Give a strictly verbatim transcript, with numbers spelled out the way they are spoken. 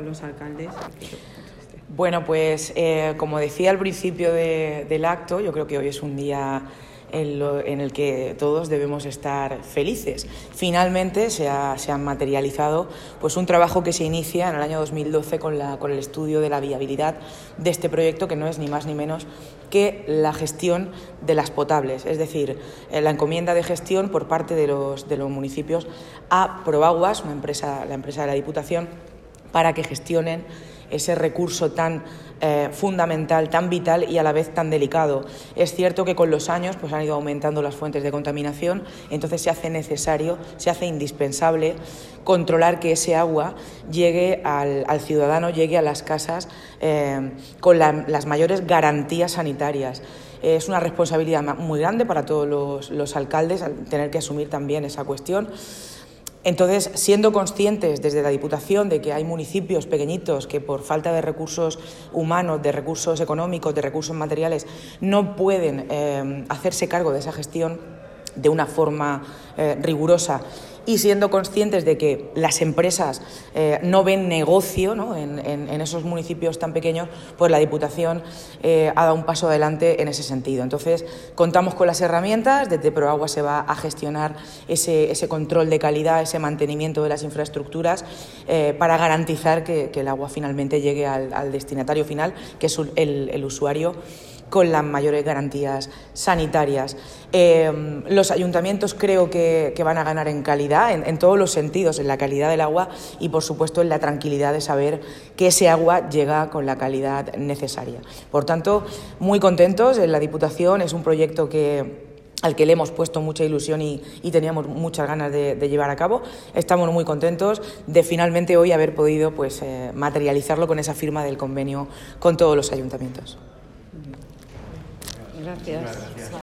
con los alcaldes. Bueno, pues eh, como decía al principio de, del acto, yo creo que hoy es un día en, lo, en el que todos debemos estar felices. Finalmente se ha, se ha materializado pues, un trabajo que se inicia en el año dos mil doce con, la, con el estudio de la viabilidad de este proyecto, que no es ni más ni menos que la gestión de las potables, es decir, eh, la encomienda de gestión por parte de los, de los municipios a Proaguas, una empresa, la empresa de la Diputación, para que gestionen ese recurso tan eh, fundamental, tan vital y a la vez tan delicado. Es cierto que con los años pues, han ido aumentando las fuentes de contaminación, entonces se hace necesario, se hace indispensable controlar que ese agua llegue al, al ciudadano, llegue a las casas eh, con la, las mayores garantías sanitarias. Es una responsabilidad muy grande para todos los, los alcaldes tener que asumir también esa cuestión. Entonces, siendo conscientes desde la Diputación de que hay municipios pequeñitos que por falta de recursos humanos, de recursos económicos, de recursos materiales, no pueden eh, hacerse cargo de esa gestión de una forma eh, rigurosa, y siendo conscientes de que las empresas eh, no ven negocio, ¿no? En, en, en esos municipios tan pequeños, pues la Diputación eh, ha dado un paso adelante en ese sentido. Entonces, contamos con las herramientas, desde Proaguas se va a gestionar ese, ese control de calidad, ese mantenimiento de las infraestructuras eh, para garantizar que, que el agua finalmente llegue al, al destinatario final, que es el, el usuario, con las mayores garantías sanitarias. Eh, los ayuntamientos creo que, que van a ganar en calidad, en, en todos los sentidos, en la calidad del agua y, por supuesto, en la tranquilidad de saber que ese agua llega con la calidad necesaria. Por tanto, muy contentos en la Diputación, es un proyecto que al que le hemos puesto mucha ilusión y, y teníamos muchas ganas de, de llevar a cabo. Estamos muy contentos de finalmente hoy haber podido pues, eh, materializarlo con esa firma del convenio con todos los ayuntamientos. Gracias.